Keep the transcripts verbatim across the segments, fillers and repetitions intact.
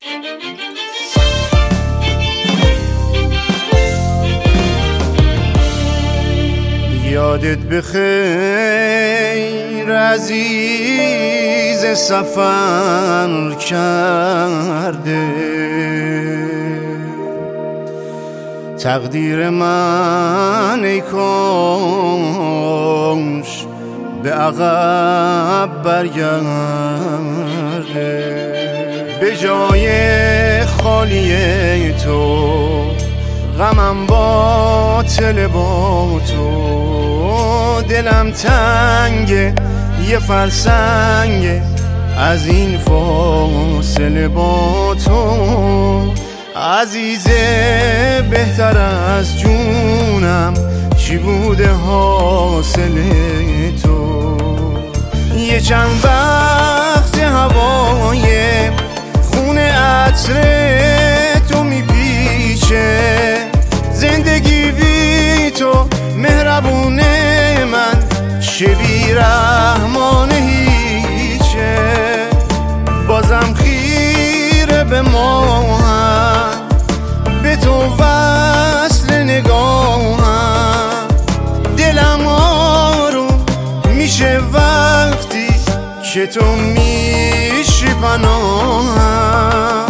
یادت بخیر عزیز سفر کرده، تقدیر من ای کاش به عقب برگرده. به جای خالی تو غمم باطل با تو، دلم تنگه یه فرسنگه از این فاصله با تو. عزیزه بهتر از جونم چی بوده حاصل تو؟ یه چند وقت هوای خون عطر تو میپیچه، زندگی بی تو مهربونه من چه بیرحمانه هیچه. بازم خیره به ماهم، به تو وصل نگاهم، دلم آروم میشه وقتی که تو میشی پناهم.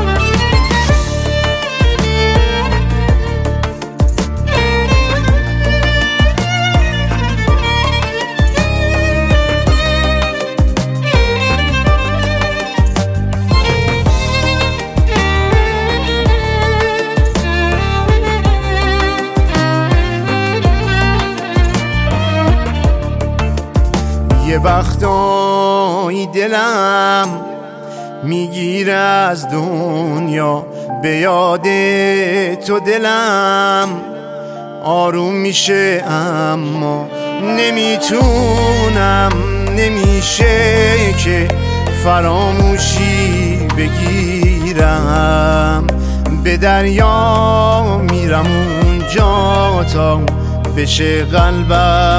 یه وقتایی دلم میگیره از دنیا، به یاد تو دلم آروم میشه، اما نمیتونم، نمیشه که فراموشی بگیرم. به دریا میرم اونجا تا بشه قلبم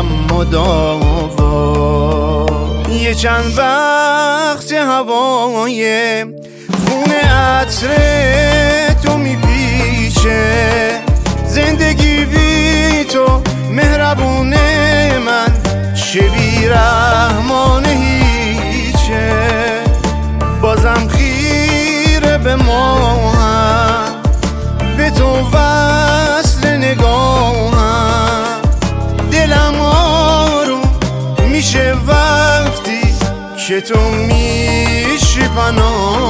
مداوا. یه چند وقت هوای خون عطر تو میپیچه، زندگی بی تو مهربونه من چه بیرحمانه هیچه. بازم خیره به ماهم، به تو وصل نگاهم، دلم آروم میشه وقتی که تو میشی پناه.